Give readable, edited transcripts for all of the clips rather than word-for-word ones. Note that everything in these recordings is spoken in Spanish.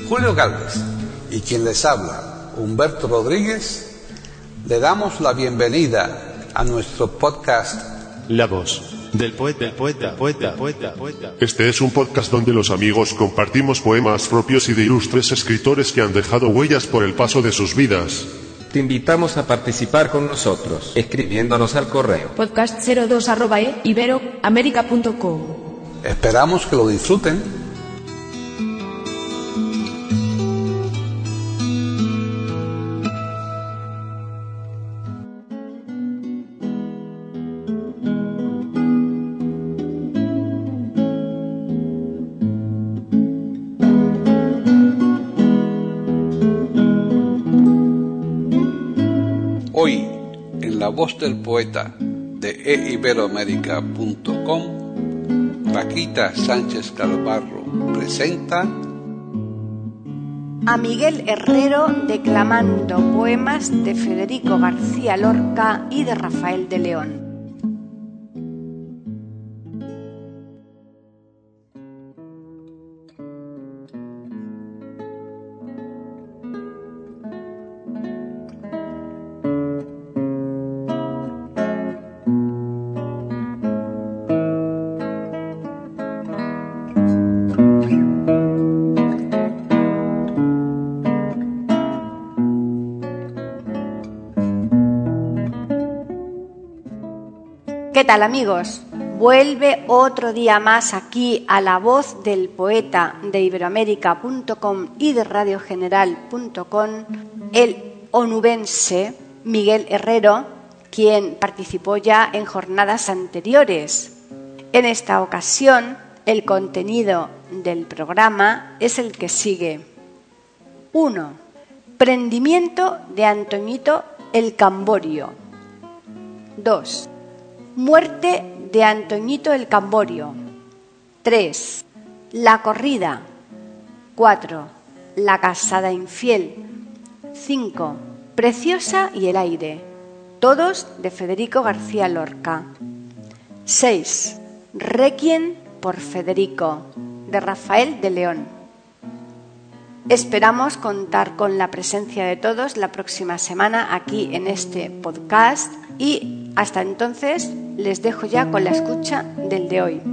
Julio Galvez y quien les habla, Humberto Rodríguez, le damos la bienvenida a nuestro podcast La voz del poeta. Este es un podcast donde los amigos compartimos poemas propios y de ilustres escritores que han dejado huellas por el paso de sus vidas. Te invitamos a participar con nosotros, escribiéndonos al correo podcast02@iberoamerica.com. Esperamos que lo disfruten. Hoy, en La Voz del Poeta de eiberoamerica.com, Paquita Sánchez Calvarro presenta a Miguel Herrero declamando poemas de Federico García Lorca y de Rafael de León. ¿Qué tal, amigos? Vuelve otro día más aquí a La Voz del Poeta de iberoamerica.com y de radiogeneral.com el onubense Miguel Herrero, quien participó ya en jornadas anteriores. En esta ocasión, el contenido del programa es el que sigue. 1. Prendimiento de Antoñito el Camborio. 2. Muerte de Antoñito el Camborio. 3. La corrida. 4. La casada infiel. 5. Preciosa y el aire. Todos de Federico García Lorca. 6. Requiem por Federico, de Rafael de León. Esperamos contar con la presencia de todos la próxima semana aquí en este podcast y hasta entonces les dejo ya con la escucha del de hoy.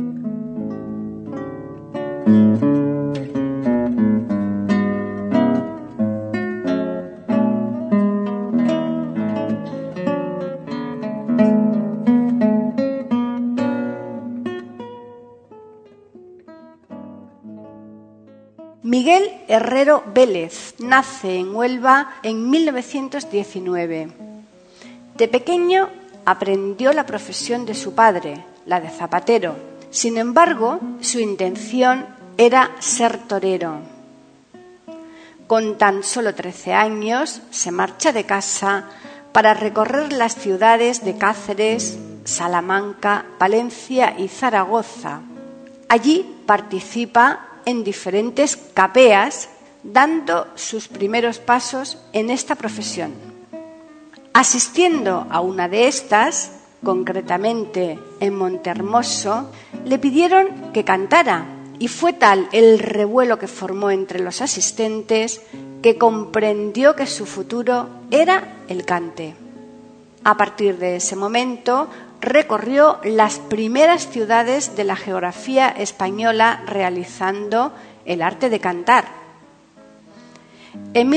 Miguel Herrero Vélez nace en Huelva en 1919. De pequeño aprendió la profesión de su padre, la de zapatero. Sin embargo, su intención era ser torero. Con tan solo 13 años se marcha de casa para recorrer las ciudades de Cáceres, Salamanca, Valencia y Zaragoza. Allí participa en diferentes capeas, dando sus primeros pasos en esta profesión. Asistiendo a una de estas, concretamente en Montehermoso, le pidieron que cantara y fue tal el revuelo que formó entre los asistentes que comprendió que su futuro era el cante. A partir de ese momento, recorrió las primeras ciudades de la geografía española realizando el arte de cantar. En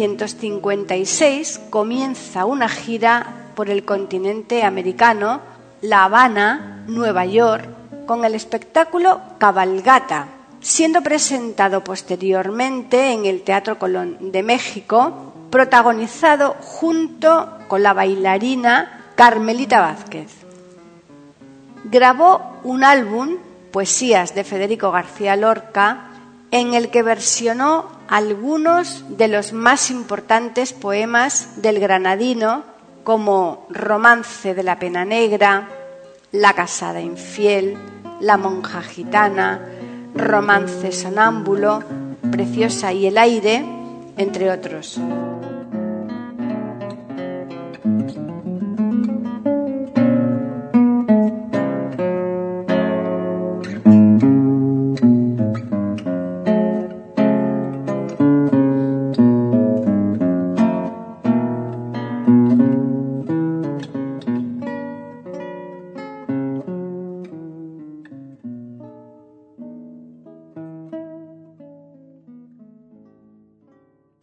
1956 comienza una gira por el continente americano, La Habana, Nueva York, con el espectáculo Cabalgata, siendo presentado posteriormente en el Teatro Colón de México, protagonizado junto con la bailarina Carmelita Vázquez. Grabó un álbum, Poesías de Federico García Lorca, en el que versionó algunos de los más importantes poemas del granadino, como Romance de la Pena Negra, La casada infiel, La monja gitana, Romance sonámbulo, Preciosa y el aire, entre otros.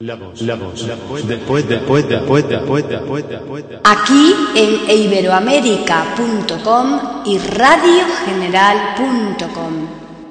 Aquí en iberoamerica.com y radiogeneral.com.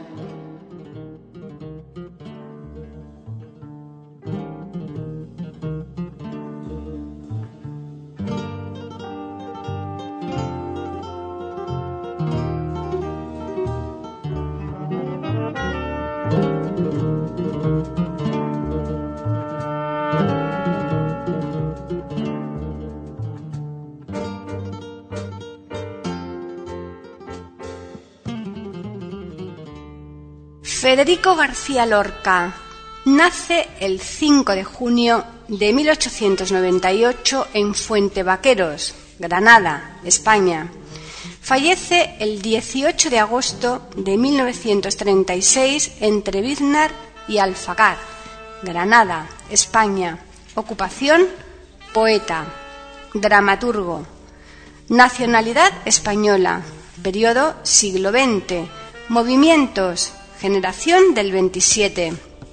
Federico García Lorca nace el 5 de junio de 1898 en Fuentevaqueros, Granada, España. Fallece el 18 de agosto de 1936 entre Biznar y Alfacar, Granada, España. Ocupación: poeta, dramaturgo. Nacionalidad: española. Periodo: siglo XX. Movimientos: generación del 27.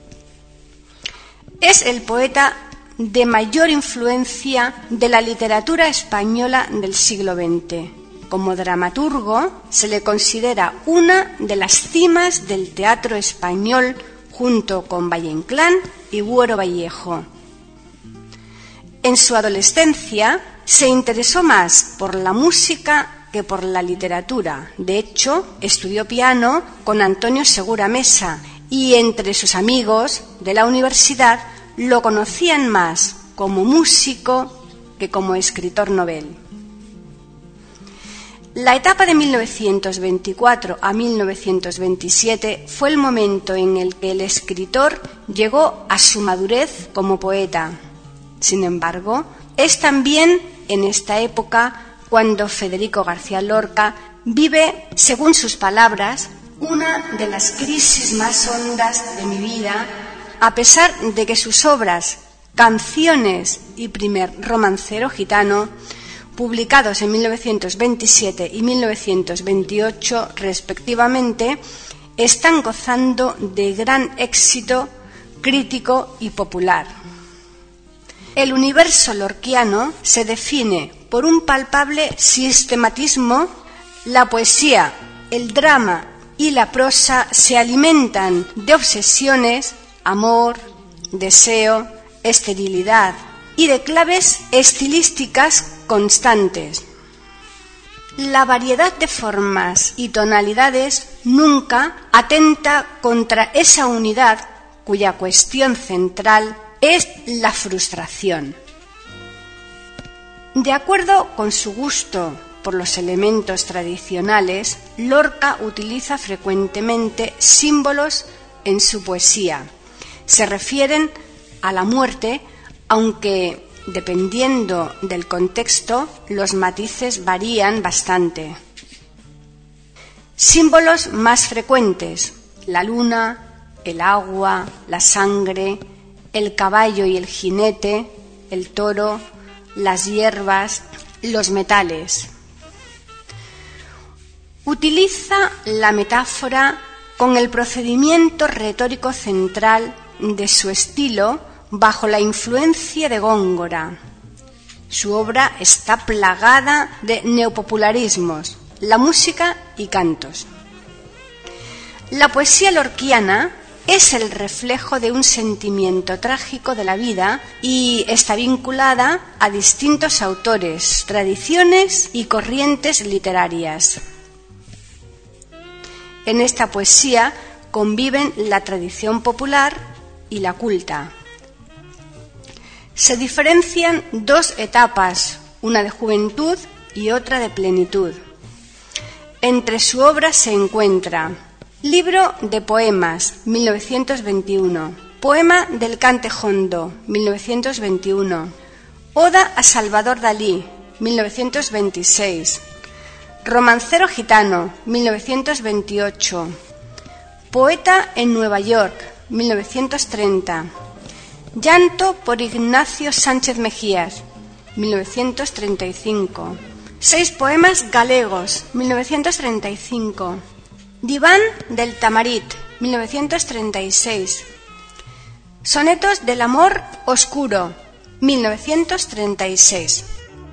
Es el poeta de mayor influencia de la literatura española del siglo XX. Como dramaturgo, se le considera una de las cimas del teatro español junto con Valle Inclán y Buero Vallejo. En su adolescencia se interesó más por la música que por la literatura. De hecho, estudió piano con Antonio Segura Mesa y entre sus amigos de la universidad lo conocían más como músico que como escritor novel. La etapa de 1924 a 1927 fue el momento en el que el escritor llegó a su madurez como poeta. Sin embargo, es también en esta época cuando Federico García Lorca vive, según sus palabras, una de las crisis más hondas de mi vida, a pesar de que sus obras, Canciones y Primer romancero gitano, publicados en 1927 y 1928 respectivamente, están gozando de gran éxito crítico y popular. El universo lorquiano se define por un palpable sistematismo. La poesía, el drama y la prosa se alimentan de obsesiones, amor, deseo, esterilidad y de claves estilísticas constantes. La variedad de formas y tonalidades nunca atenta contra esa unidad cuya cuestión central es la frustración. De acuerdo con su gusto por los elementos tradicionales, Lorca utiliza frecuentemente símbolos en su poesía. Se refieren a la muerte, aunque dependiendo del contexto, los matices varían bastante. Símbolos más frecuentes: la luna, el agua, la sangre, el caballo y el jinete, el toro, las hierbas, los metales. Utiliza la metáfora con el procedimiento retórico central de su estilo bajo la influencia de Góngora. Su obra está plagada de neopopularismos, la música y cantos. La poesía lorquiana es el reflejo de un sentimiento trágico de la vida y está vinculada a distintos autores, tradiciones y corrientes literarias. En esta poesía conviven la tradición popular y la culta. Se diferencian dos etapas, una de juventud y otra de plenitud. Entre su obra se encuentra Libro de poemas, 1921. Poema del Cante Jondo, 1921. Oda a Salvador Dalí, 1926. Romancero gitano, 1928. Poeta en Nueva York, 1930. Llanto por Ignacio Sánchez Mejías, 1935. 6 poemas galegos, 1935. Diván del Tamarit, 1936. Sonetos del amor oscuro, 1936.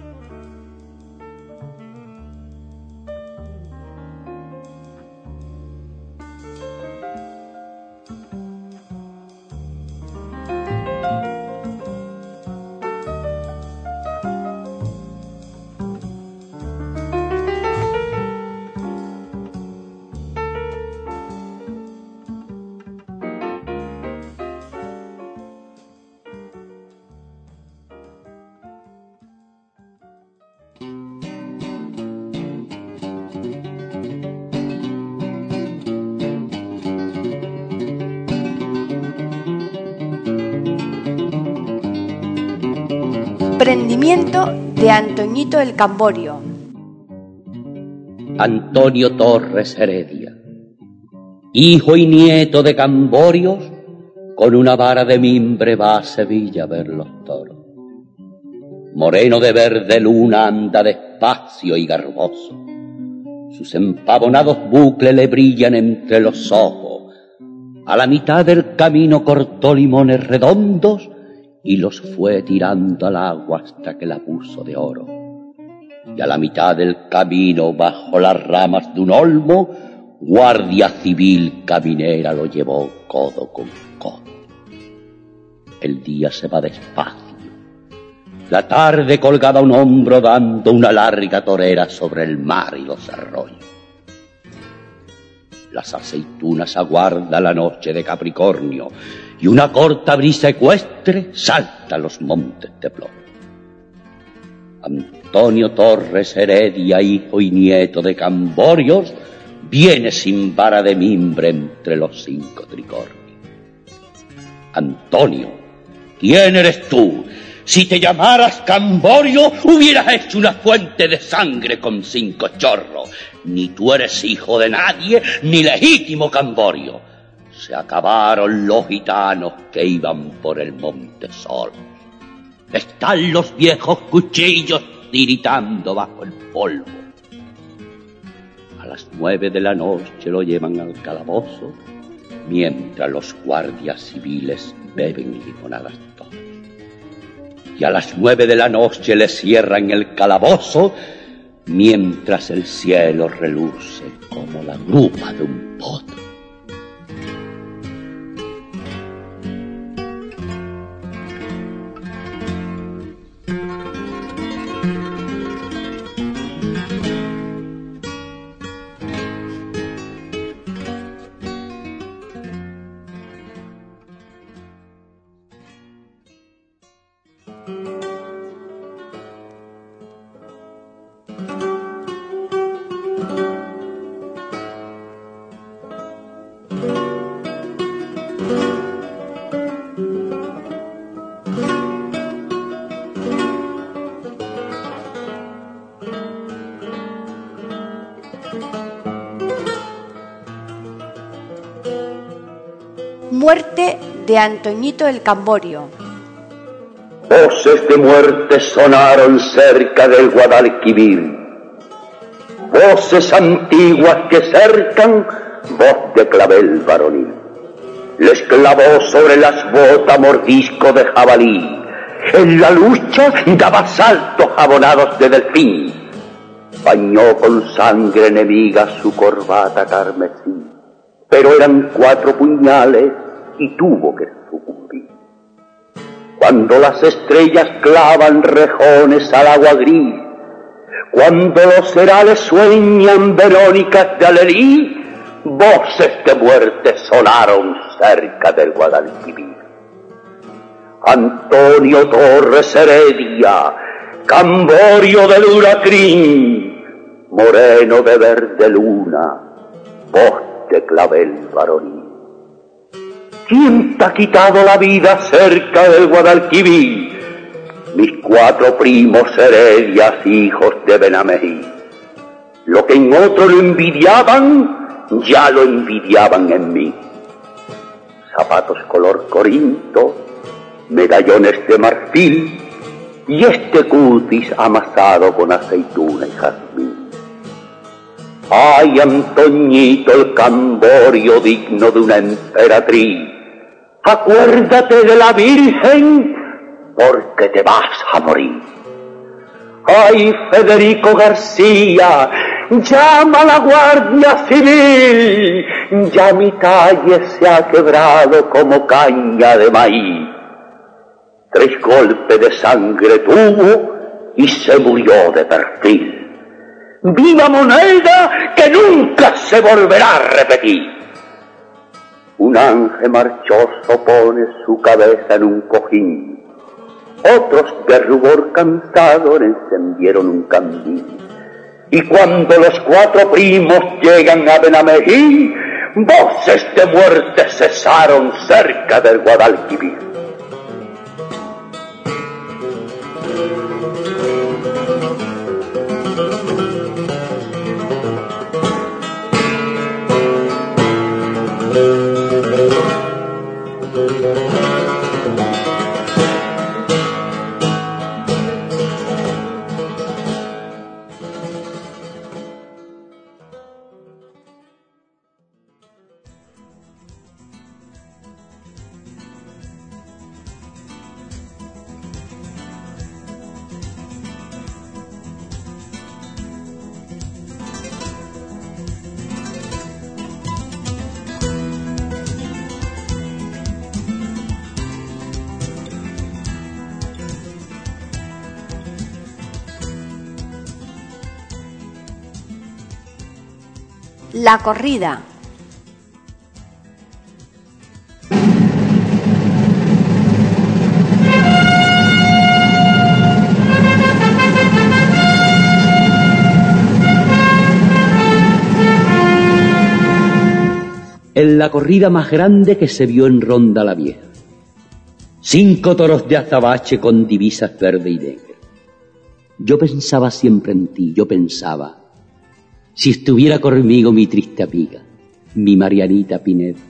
Prendimiento de Antoñito el Camborio. Antonio Torres Heredia, hijo y nieto de Camborios, con una vara de mimbre va a Sevilla a ver los toros. Moreno de verde luna anda despacio y garboso, sus empavonados bucles le brillan entre los ojos. A la mitad del camino cortó limones redondos y los fue tirando al agua hasta que la puso de oro. Y a la mitad del camino, bajo las ramas de un olmo, guardia civil caminera lo llevó codo con codo. El día se va despacio, la tarde colgada a un hombro dando una larga torera sobre el mar y los arroyos. Las aceitunas aguarda la noche de Capricornio y una corta brisa ecuestre salta los montes de plomo. Antonio Torres Heredia, hijo y nieto de Camborios, viene sin vara de mimbre entre los 5 tricornios. Antonio, ¿quién eres tú? Si te llamaras Camborio, hubieras hecho una fuente de sangre con 5 chorros. Ni tú eres hijo de nadie, ni legítimo Camborio. Se acabaron los gitanos que iban por el monte solos. Están los viejos cuchillos tiritando bajo el polvo. A las 9 de la noche lo llevan al calabozo, mientras los guardias civiles beben limonadas todos. Y a las 9 de la noche le cierran el calabozo, mientras el cielo reluce como la grupa de un potro. Muerte de Antoñito el Camborio. Voces de muerte sonaron cerca del Guadalquivir, voces antiguas que cercan voz de clavel varonil. Les clavó sobre las botas mordisco de jabalí, en la lucha daba saltos jabonados de delfín, bañó con sangre enemiga su corbata carmesí, pero eran 4 puñales y tuvo que sucumbir. Cuando las estrellas clavan rejones al agua gris, cuando los herales sueñan verónicas de alelí, voces de muerte sonaron cerca del Guadalquivir. Antonio Torres Heredia, Camborio del Huracrín, moreno de verde luna, voz de clavel varonil. ¿Quién te ha quitado la vida cerca del Guadalquivir? Mis 4 primos Heredias, hijos de Benamejí. Lo que en otro lo envidiaban, ya lo envidiaban en mí. Zapatos color corinto, medallones de marfil y este cutis amasado con aceituna y jazmín. Ay, Antoñito el Camborio, digno de una emperatriz, Acuérdate de la Virgen, porque te vas a morir. ¡Ay, Federico García! ¡Llama a la Guardia Civil! Ya mi talle se ha quebrado como caña de maíz. 3 golpes de sangre tuvo y se murió de perfil. ¡Viva moneda que nunca se volverá a repetir! Un ángel marchoso pone su cabeza en un cojín. Otros de rubor cansado le encendieron un candil. Y cuando los 4 primos llegan a Benamejí, voces de muerte cesaron cerca del Guadalquivir. La corrida. En la corrida más grande que se vio en Ronda la Vieja. 5 toros de azabache con divisas verde y negra. Yo pensaba siempre en ti, yo pensaba, si estuviera conmigo mi triste amiga, mi Marianita Pineda.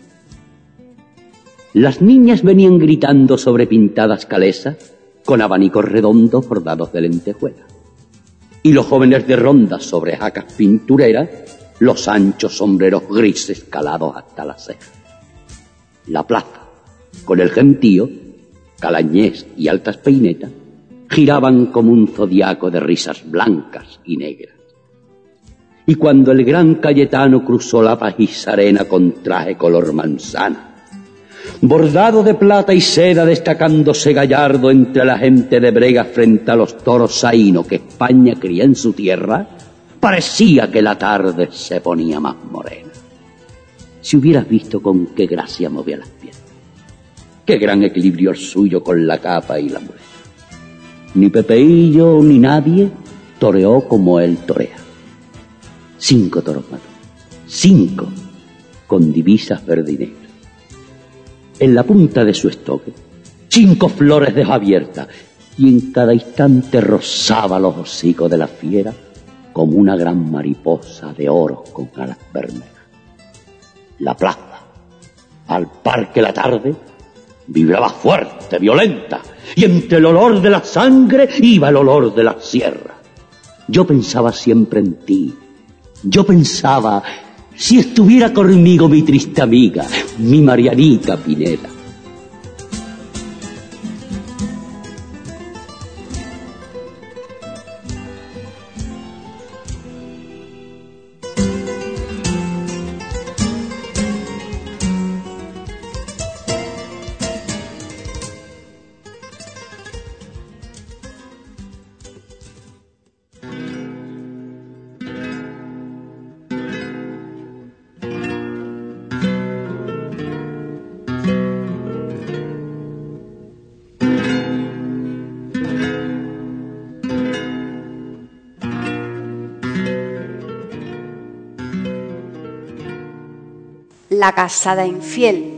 Las niñas venían gritando sobre pintadas calesas con abanicos redondos bordados de lentejuela. Y los jóvenes de Ronda sobre jacas pintureras, los anchos sombreros grises calados hasta la ceja. La plaza, con el gentío, calañés y altas peinetas, giraban como un zodiaco de risas blancas y negras. Y cuando el gran Cayetano cruzó la pajiza arena con traje color manzana, bordado de plata y seda, destacándose gallardo entre la gente de brega frente a los toros saíno que España cría en su tierra, parecía que la tarde se ponía más morena. Si hubieras visto con qué gracia movía las piernas, qué gran equilibrio el suyo con la capa y la muleta. Ni Pepeillo ni nadie toreó como él torea. 5 toros mató, 5, con divisas verde y negra. En la punta de su estoque, 5 flores de hoja abierta, y en cada instante rozaba los hocicos de la fiera como una gran mariposa de oro con alas bermejas. La plaza, al par que la tarde, vibraba fuerte, violenta, y entre el olor de la sangre iba el olor de la sierra. Yo pensaba siempre en ti. Yo pensaba, si estuviera conmigo mi triste amiga, mi Marianita Pineda. La casada infiel.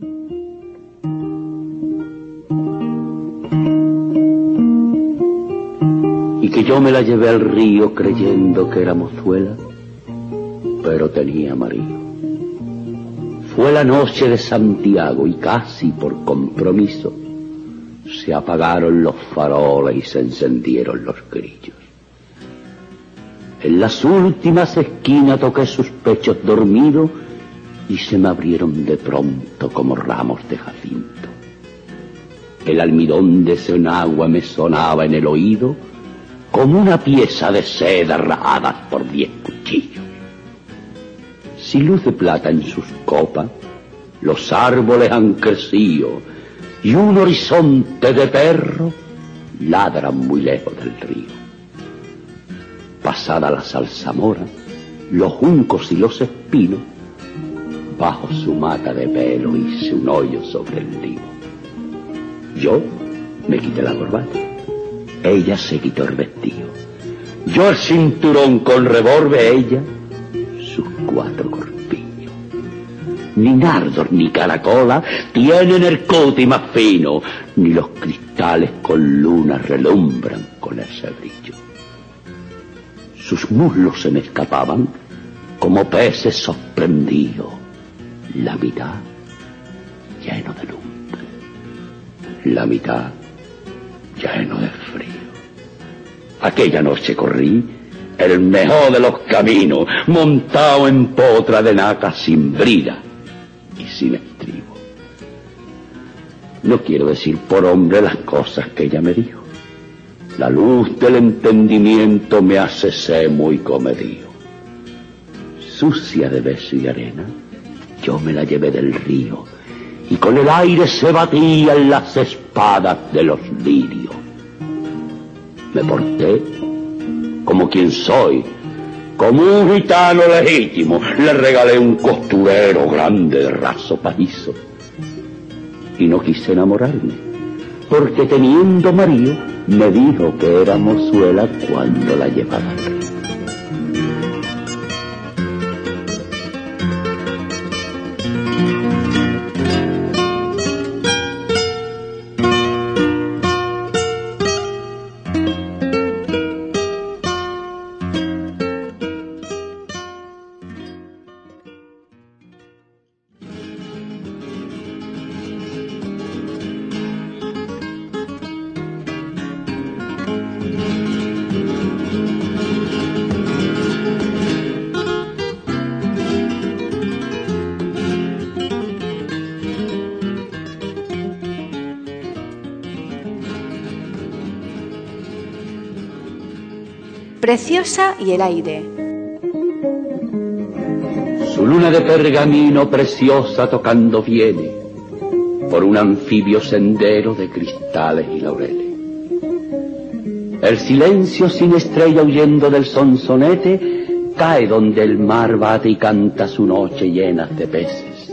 Y que yo me la llevé al río creyendo que era mozuela, pero tenía marido. Fue la noche de Santiago y casi por compromiso se apagaron los faroles y se encendieron los grillos. En las últimas esquinas toqué sus pechos dormidos y se me abrieron de pronto como ramos de jacinto. El almidón de ese enagua me sonaba en el oído como una pieza de seda rajada por 10 cuchillos. Sin luz de plata en sus copas, los árboles han crecido y un horizonte de perro ladra muy lejos del río. Pasada la zarzamora, los juncos y los espinos, bajo su mata de pelo hice un hoyo sobre el libo. Yo me quité la corbata, ella se quitó el vestido, yo el cinturón con revólver, ella sus 4 corpiños. Ni nardos ni caracola tienen el cote más fino, ni los cristales con luna relumbran con ese brillo. Sus muslos se me escapaban como peces sorprendidos, la mitad lleno de lumbre, la mitad lleno de frío. Aquella noche corrí el mejor de los caminos, montado en potra de naca sin brida y sin estribo. No quiero decir por hombre las cosas que ella me dijo. La luz del entendimiento me hace ser muy comedido. Sucia de beso y arena, yo me la llevé del río, y con el aire se batían las espadas de los lirios. Me porté como quien soy, como un gitano legítimo. Le regalé un costurero grande de raso pajizo, y no quise enamorarme, porque teniendo marido, me dijo que era mozuela cuando la llevaba al río. Preciosa y el aire. Su luna de pergamino preciosa tocando viene por un anfibio sendero de cristales y laureles. El silencio sin estrella huyendo del sonsonete cae donde el mar bate y canta su noche llena de peces.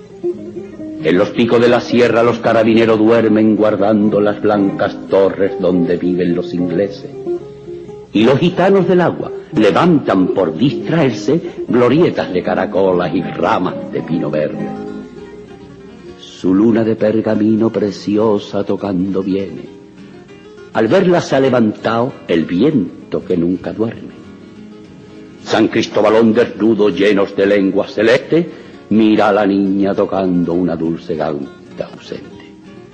En los picos de la sierra los carabineros duermen guardando las blancas torres donde viven los ingleses. Y los gitanos del agua levantan por distraerse glorietas de caracolas y ramas de pino verde. Su luna de pergamino preciosa tocando viene. Al verla se ha levantado el viento que nunca duerme. San Cristóbalón desnudo llenos de lengua celeste mira a la niña tocando una dulce gaita ausente.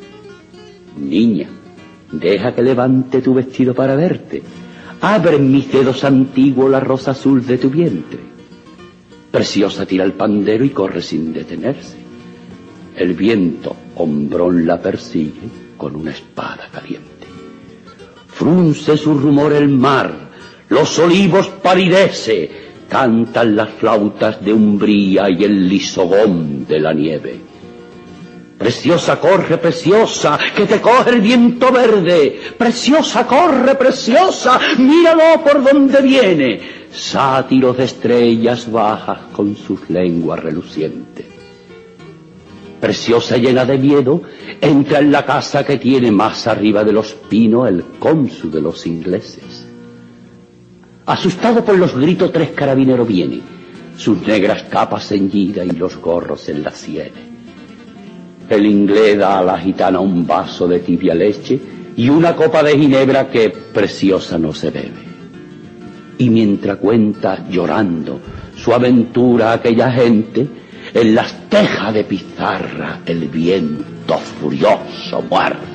Niña, deja que levante tu vestido para verte. Abre en mis dedos antiguos la rosa azul de tu vientre. Preciosa tira el pandero y corre sin detenerse. El viento hombrón la persigue con una espada caliente. Frunce su rumor el mar, los olivos palidece, cantan las flautas de Umbría y el lisogón de la nieve. Preciosa, corre, preciosa, que te coge el viento verde. Preciosa, corre, preciosa, míralo por donde viene. Sátiros de estrellas bajas con sus lenguas relucientes. Preciosa, llena de miedo, entra en la casa que tiene más arriba de los pinos el cónsul de los ingleses. Asustado por los gritos, 3 carabineros vienen, sus negras capas ceñidas y los gorros en las sienes. El inglés da a la gitana un vaso de tibia leche y una copa de ginebra que preciosa no se bebe. Y mientras cuenta llorando su aventura a aquella gente, en las tejas de pizarra el viento furioso muerde.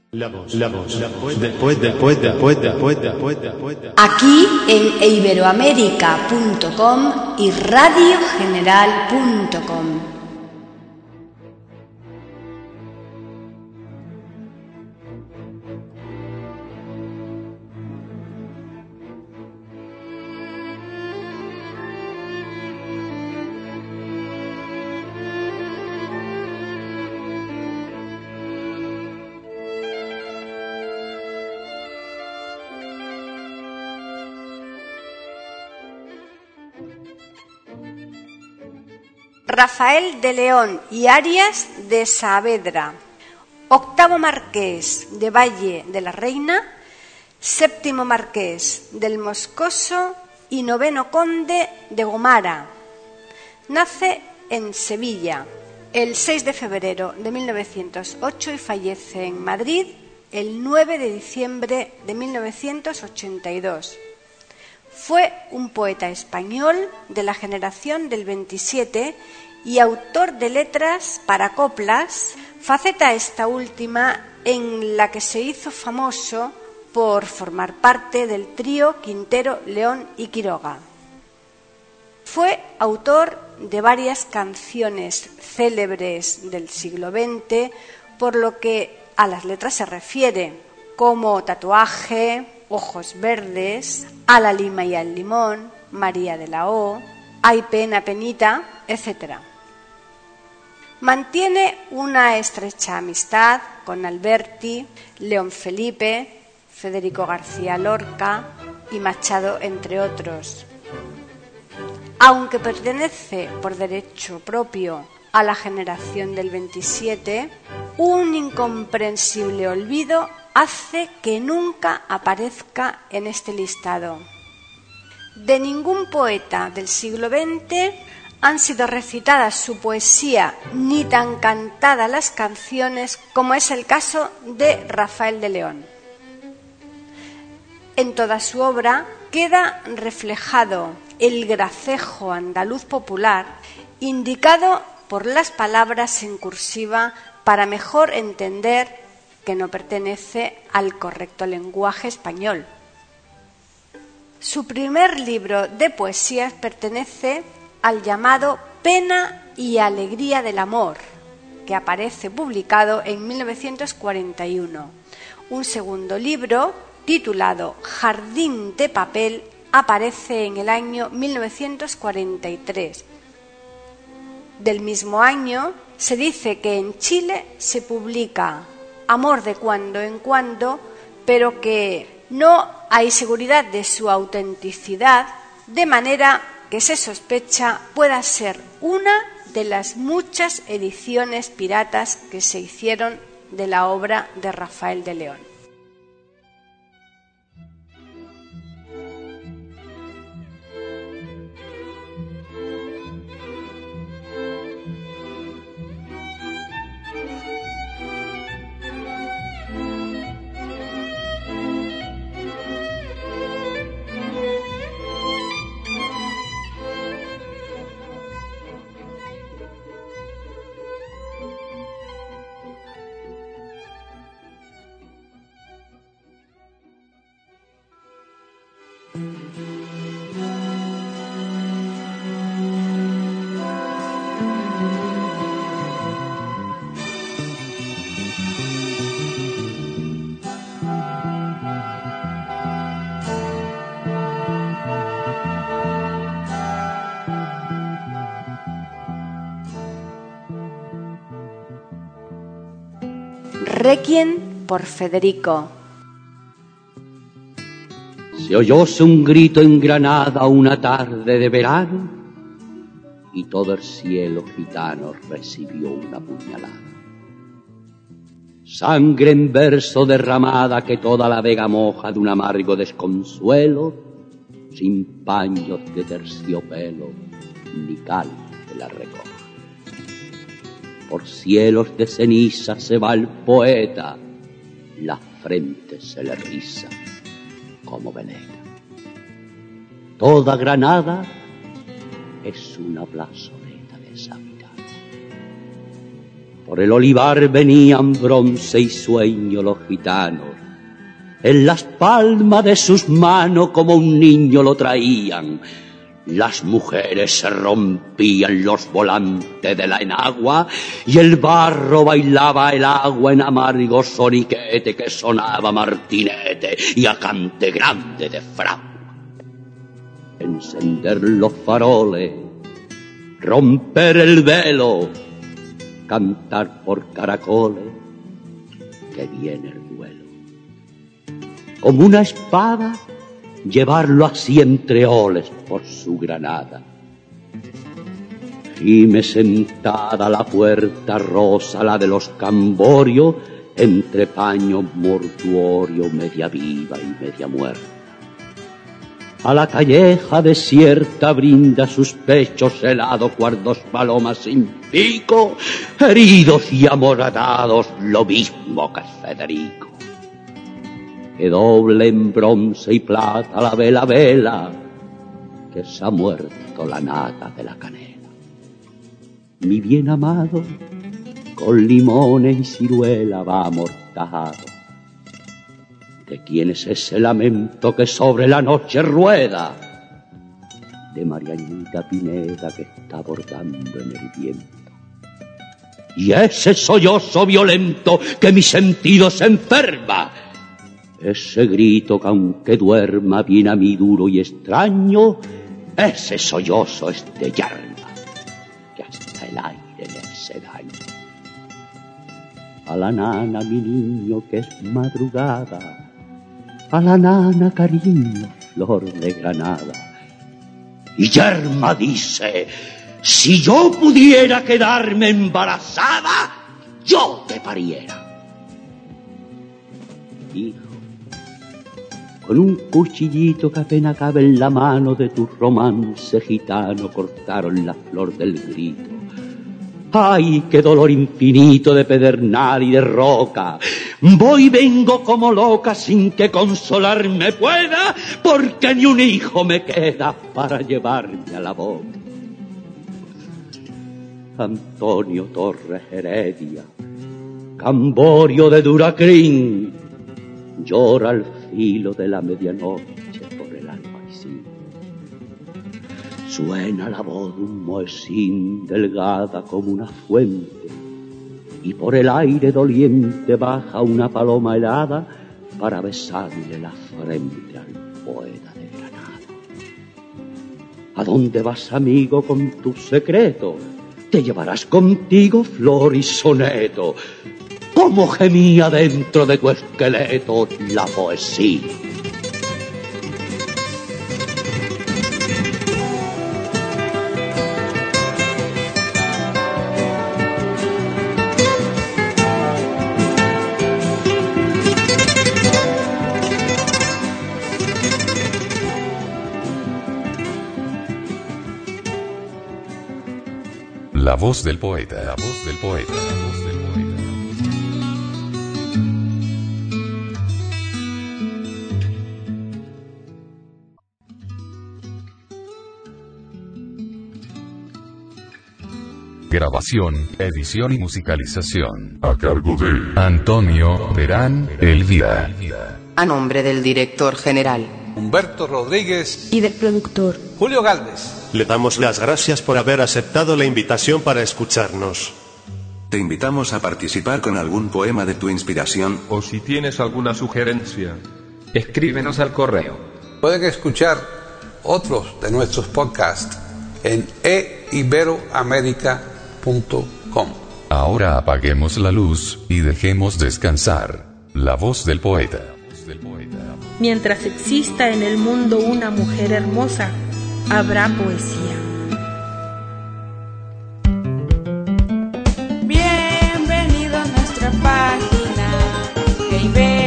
Aquí en iberoamerica.com y radiogeneral.com. Rafael de León y Arias de Saavedra, octavo marqués de Valle de la Reina, séptimo marqués del Moscoso y noveno conde de Gomara. Nace en Sevilla el 6 de febrero de 1908 y fallece en Madrid el 9 de diciembre de 1982. Fue un poeta español de la generación del 27 y autor de letras para coplas, faceta esta última en la que se hizo famoso por formar parte del trío Quintero, León y Quiroga. Fue autor de varias canciones célebres del siglo XX, por lo que a las letras se refiere, como Tatuaje, Ojos Verdes, A la lima y al limón, María de la O, Ay pena, penita, etc. Mantiene una estrecha amistad con Alberti, León Felipe, Federico García Lorca y Machado, entre otros. Aunque pertenece por derecho propio a la generación del 27, un incomprensible olvido hace que nunca aparezca en este listado. De ningún poeta del siglo XX han sido recitadas su poesía ni tan cantadas las canciones como es el caso de Rafael de León. En toda su obra queda reflejado el gracejo andaluz popular, indicado por las palabras en cursiva para mejor entender que no pertenece al correcto lenguaje español. Su primer libro de poesías pertenece al llamado Pena y Alegría del Amor, que aparece publicado en 1941. Un segundo libro, titulado Jardín de Papel, aparece en el año 1943. Del mismo año se dice que en Chile se publica Amor de cuando en cuando, pero que no hay seguridad de su autenticidad, de manera que se sospecha pueda ser una de las muchas ediciones piratas que se hicieron de la obra de Rafael de León. Requiem por Federico. Se oyóse un grito en Granada una tarde de verano y todo el cielo gitano recibió una puñalada. Sangre en verso derramada que toda la vega moja de un amargo desconsuelo, sin paños de terciopelo ni cal que la recoja. Por cielos de ceniza se va el poeta, la frente se le riza como veleta. Toda Granada es una plazoleta deshabitada. Por el olivar venían bronce y sueño los gitanos. En las palmas de sus manos como un niño lo traían. Las mujeres se rompían los volantes de la enagua y el barro bailaba el agua en amargo soniquete que sonaba martinete y a cante grande de fragua. Encender los faroles, romper el velo, cantar por caracoles, que viene el duelo. Como una espada, llevarlo así entre oles por su granada. Gime sentada a la puerta rosa, la de los Camborios, entre paños mortuorio, media viva y media muerta. A la calleja desierta brinda sus pechos helados cual dos palomas sin pico, heridos y amoradados, lo mismo que Federico. Que doble en bronce y plata la vela, que se ha muerto la nata de la canela. Mi bien amado, con limones y ciruela va amortajado. ¿De quién es ese lamento que sobre la noche rueda? De Marianita Pineda que está bordando en el viento. Y ese sollozo violento que mi sentido se enferma, ese grito que aunque duerma viene a mí duro y extraño, ese sollozo es de yerma, que hasta el aire le hace daño. A la nana, mi niño, que es madrugada, a la nana, cariño, flor de granada. Y yerma dice, si yo pudiera quedarme embarazada, yo te pariera. Hijo, con un cuchillito que apenas cabe en la mano de tu romance gitano, cortaron la flor del grito. ¡Ay, qué dolor infinito de pedernal y de roca! Voy y vengo como loca sin que consolarme pueda, porque ni un hijo me queda para llevarme a la boca. Antonio Torres Heredia, Camborio de Duracrín, llora al filo de la medianoche por el albaicín. Suena la voz de un mohesín delgada como una fuente, y por el aire doliente baja una paloma helada para besarle la frente al poeta de Granada. ¿A dónde vas, amigo, con tus secretos? Te llevarás contigo flor y soneto. ¿Cómo gemía dentro de tu esqueleto la poesía? La voz del poeta, la voz del poeta, la voz del poeta. Grabación, edición y musicalización. A cargo de Antonio Terán Elvira. A nombre del director general Humberto Rodríguez y del productor Julio Galvez. Le damos las gracias por haber aceptado la invitación para escucharnos. Te invitamos a participar con algún poema de tu inspiración. O si tienes alguna sugerencia, escríbenos al correo. Pueden escuchar otros de nuestros podcasts en eiberoamerica.com. Ahora apaguemos la luz y dejemos descansar la voz del poeta. Mientras exista en el mundo una mujer hermosa, habrá poesía. Bienvenido a nuestra página,